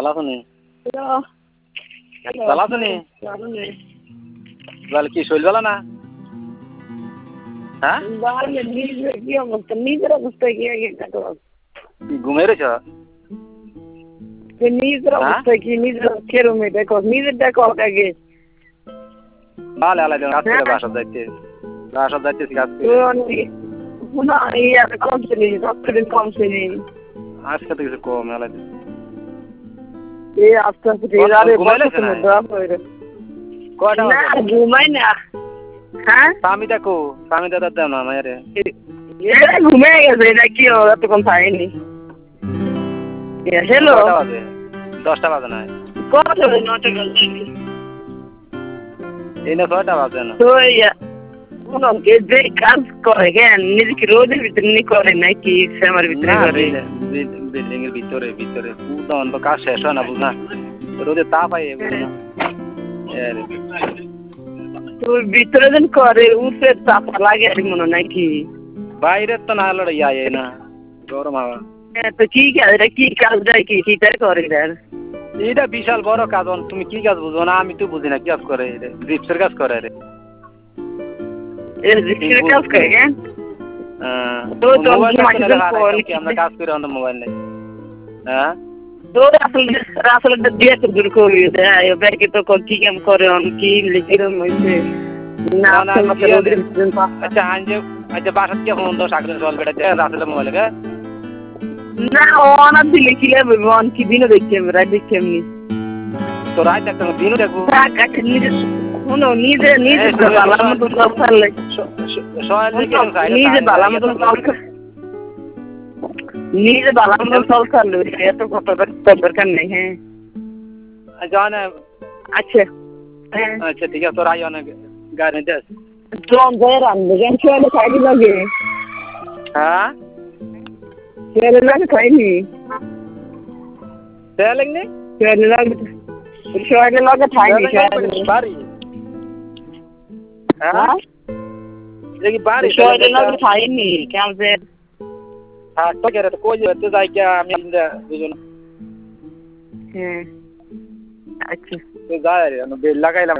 ভালো আছো নি? ভালো আছো নি? বল কি শৈল ভালো না? হ্যাঁ নিজের অবস্থা কি ঘুমিয়ে রয়েছ? নিজের অবস্থা কি নিজের কেরম দেখো নিজের দেখো আগে ভালো আলাদা কাজ করে বাসা যাইতে কাজ করে কমছে আজকে তো কিছু কম আলাদা আস্তে আস্তে কয়টা ঘুমাই না হ্যাঁ স্বামী দেখো স্বামী দাদা দেও না মায়ের ঘুমে গেছে এটা কি এতক্ষণ পাইনি হ্যালো 10টা বাজে না কত 9টা বাজে এই না 6টা বাজে না তো যে কাজ করে কেন নিজেকে রোদের ভিতরে করে নাকি শ্যামার ভিতরে করে বিল্ডিং এর ভিতরে উদাহরণ তো কাজ শেষ হয় না বুঝ না রোদে তাপ আই তোর ভিতরে যেন করে উঠে তাপ লাগে আর মনে নাকি বাইরে তো না লড়াই আয় না গরম হাওয়া তো কি কাজ এটা কি কাজ দেয় কি করে এটা বিশাল বড় কাজ তুমি কি কাজ বুঝো না আমি তো বুঝি না কি কাজ করে জিপসের কাজ করে রে জিপসের কাজ করে কেন তো আমরা কাজ করি আমাদের মোবাইল নেই হ্যাঁ তো আসলে দিয়ে তো দূর করে দেয় ব্যাংকে তো কি কাম করে কি লিখিরম হইছে না আচ্ছা আচ্ছা বাসা কি ফোন দাও সাকরে চল বেটা রাসেলের মোবাইলে কে না অন দিলে কি লাগবে অন কি দিনও দেখছি আমি রাত দেখছি আমি তো রাত দেখতে দিনও দেখবো নিজে শুনো নিজে ভালো মতো সব ছাড়লে নিজে ভালো মতো নিজে ভালো মতো সব ছাড়লে এত কত দরকার নেই হ্যাঁ আচ্ছা আচ্ছা ঠিক আছে তোর আই অনেক গাড়ি নিতে আছে জন যায় রান্না জ্ঞান ছেলে খাইনি লাগে হ্যাঁ ছেলে লাগে খাইনি ছেলে লাগে খাইনি বাড়ি হ্যাঁ দেখি বাড়ি খাইনি কেমন যে হ্যাঁ তো কেরে তো কই যেতে যাই কি আমি দুজন হ্যাঁ আচ্ছা তো যাই রে বেল লাগাইলাম